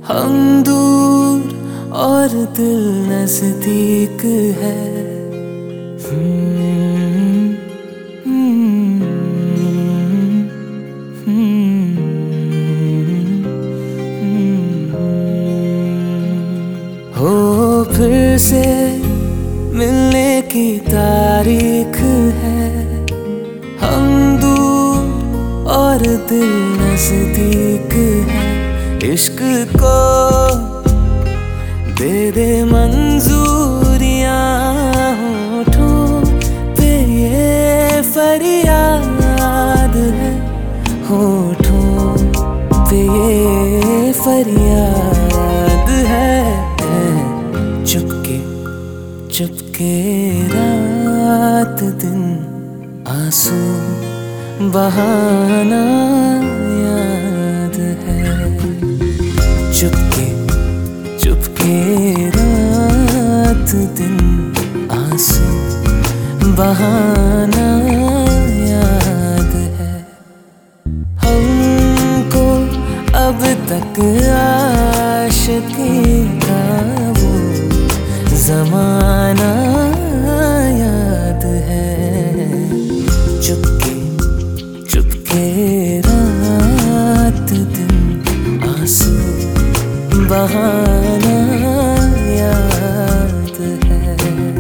हम दूर और दिल नजदीक है। हो फिर से मिलने की तारीख है। हम दूर और दिल नजदीक है। इश्क को दे दे मंजूरियां, होठों पे ये फरियाद है। होठों पे ये फरियाद है। चुपके चुपके रात दिन आंसू बहाना याद है। चुपके चुपके रात दिन आंसू बहाना याद है। हमको अब तक आशिकी का वो ज़माना याद है। चुपके चुपके रात दिन आंसू बहाना याद है।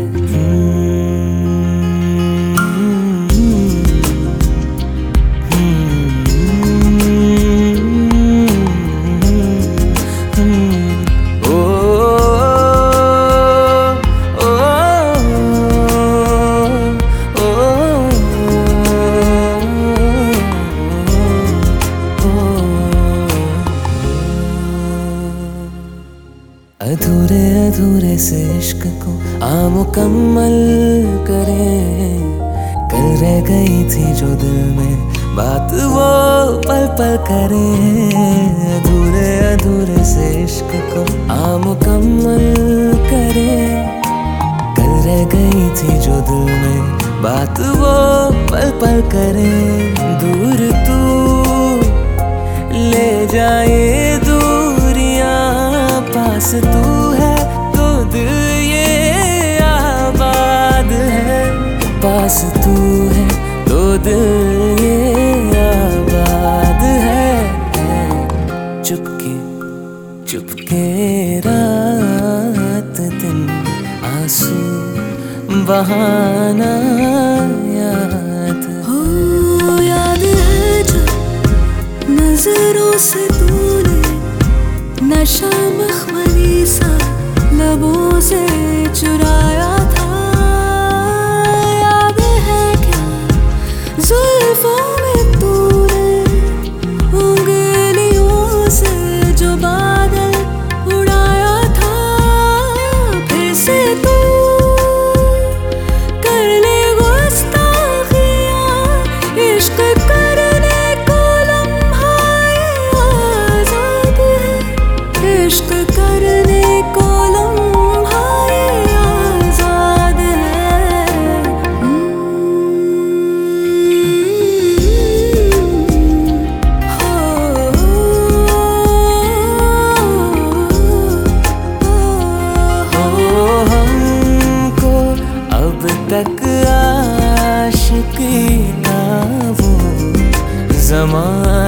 अधूरे अधूरे से इश्क को मुकम्मल करें। कल रह गई थी जो दिल में बात वो पल पल करें। अधूरे अधूरे से इश्क को मुकम्मल करें। कल रह गई थी जो दिल में बात वो पल पल करें। दूर तू ले जाए दूरियां, पास तू है तो दिल ये आबाद है। पास तू है तो दिल ये आबाद है। चुपके चुपके रात दिन आंसू बहाना याद हो। याद है जब नजरों से तूने नशा मखमली सा लबों से चुराया था। याद है क्या जुल्फों में तूने उंगलियों से जो बादल उड़ाया था। फिर से तू कर ले गुस्ताखियां, इश्क करने को लम्हा आजाद है। इश्क करने को लम्हा आजाद है। हमको अब तक आशिकी का वो ज़माना